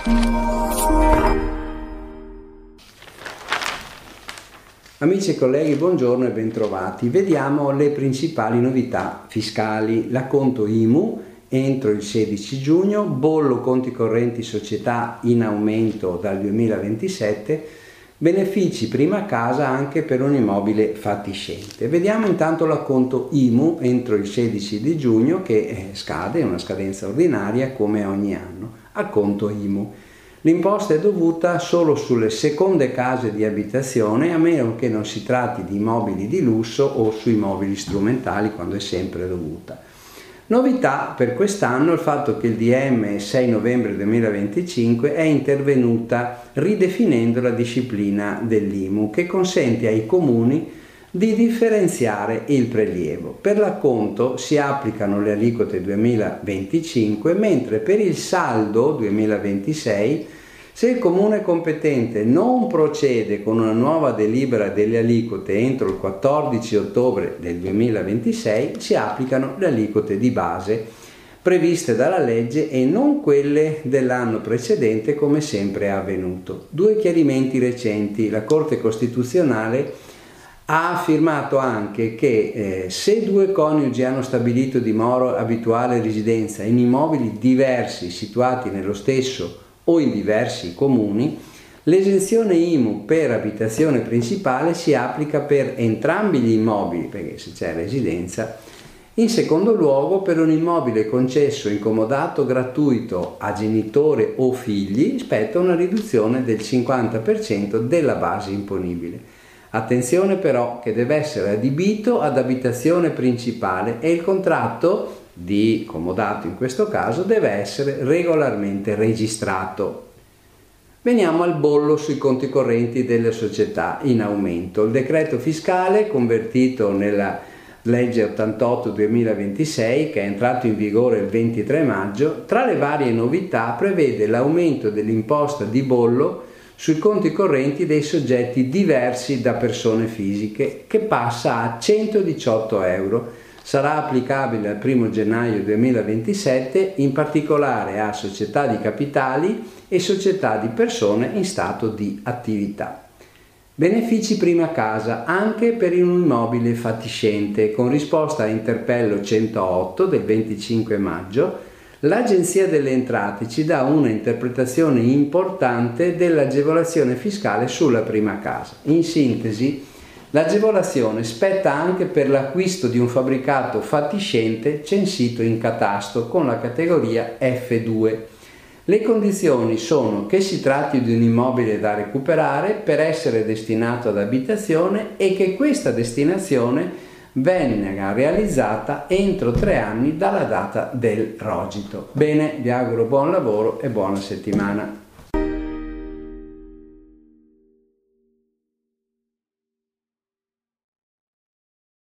Amici e colleghi, buongiorno e bentrovati. Vediamo le principali novità fiscali. L'acconto IMU entro il 16 giugno, bollo conti correnti società in aumento dal 2027, benefici prima casa anche per un immobile fatiscente. Vediamo intanto l'acconto IMU entro il 16 di giugno che scade, è una scadenza ordinaria come ogni anno. Acconto IMU. L'imposta è dovuta solo sulle seconde case di abitazione, a meno che non si tratti di immobili di lusso o sui mobili strumentali, quando è sempre dovuta. Novità per quest'anno il fatto che il DM 6 novembre 2025 è intervenuta ridefinendo la disciplina dell'IMU, che consente ai comuni di differenziare il prelievo. Per l'acconto si applicano le aliquote 2025, mentre per il saldo 2026, se il comune competente non procede con una nuova delibera delle aliquote entro il 14 ottobre del 2026, si applicano le aliquote di base previste dalla legge e non quelle dell'anno precedente come sempre è avvenuto. Due chiarimenti recenti. La Corte Costituzionale ha affermato anche che se due coniugi hanno stabilito dimora abituale residenza in immobili diversi situati nello stesso o in diversi comuni, l'esenzione IMU per abitazione principale si applica per entrambi gli immobili, perché se c'è residenza. In secondo luogo, per un immobile concesso in comodato gratuito a genitore o figli, spetta una riduzione del 50% della base imponibile. Attenzione però che deve essere adibito ad abitazione principale e il contratto di comodato in questo caso deve essere regolarmente registrato. Veniamo al bollo sui conti correnti delle società in aumento. Il decreto fiscale convertito nella legge 88/2026, che è entrato in vigore il 23 maggio, tra le varie novità prevede l'aumento dell'imposta di bollo sui conti correnti dei soggetti diversi da persone fisiche, che passa a 118 euro. Sarà applicabile al 1 gennaio 2027, in particolare a società di capitali e società di persone in stato di attività. Benefici prima casa anche per un immobile fatiscente. Con risposta a interpello 108 del 25 maggio, l'Agenzia delle Entrate ci dà una interpretazione importante dell'agevolazione fiscale sulla prima casa. In sintesi, l'agevolazione spetta anche per l'acquisto di un fabbricato fatiscente censito in catasto con la categoria F2. Le condizioni sono che si tratti di un immobile da recuperare per essere destinato ad abitazione e che questa destinazione venga realizzata entro 3 anni dalla data del rogito. Bene, vi auguro buon lavoro e buona settimana.